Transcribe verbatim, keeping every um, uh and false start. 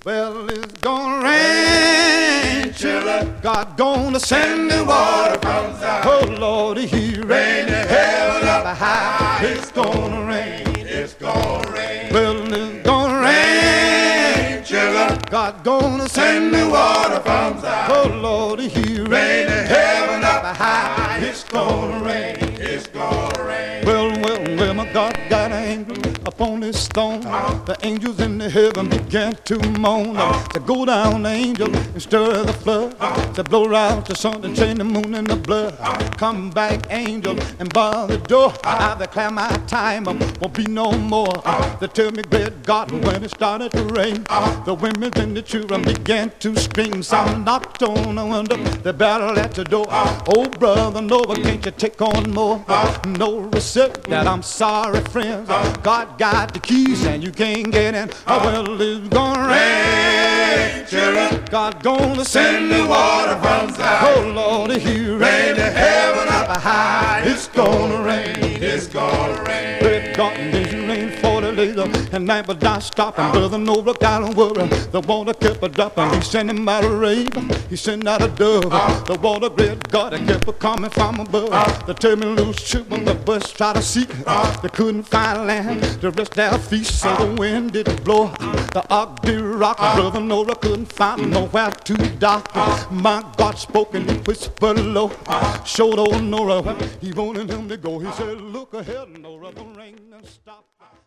Well, it's gonna rain, children. God gonna send the water from Zion. Oh Lord, He rain in heaven up high. It's gonna rain. It's gonna rain. Well, it's gonna rain, children. God gonna send the water from Zion. Oh Lord, He rain in heaven up high. It's gonna rain. It's gonna rain. Well, well, well, my God got an angel upon this stone. Uh-huh. The angels in the heaven began to moan. Uh-huh. To go down, angel, and stir the flood. Uh-huh. To blow out the sun and change the moon in the blood. Uh-huh. Come back, angel, and bar the door. Uh-huh. I declare my time won't be no more. Uh-huh. They tell me, great God, when it started to rain, uh-huh. the women and the children began to scream. Some uh-huh. knocked on the window, the battle at the door. Uh-huh. Oh, brother, Noah, can't you take on more? Uh-huh. No receipt that I'm sorry, friends. Uh-huh. God got the keys and you can't get in. Uh-huh. Well, it's gonna rain, children. God gonna send the water from Zion. Oh, Lord, He rain to heaven up high. It's gonna rain. It's gonna rain. Red garden days rain forty days and night but not stopping. Brother Noah got on worry. The water kept a dropping. He sent him out a rain. He sent out a dove. Uh-huh. The water, great God, it kept a coming from above. Uh-huh. The turban loose children, the bush tried to seek. Uh-huh. They couldn't find land to rest their feet, so uh-huh. the wind did blow. The ark did rock. Uh-huh. Brother Noah couldn't find nowhere to dock. Uh-huh. My God spoke and He whispered low. Uh-huh. Showed old Noah where He wanted him to go. He said, look ahead, Noah, the rain and stop.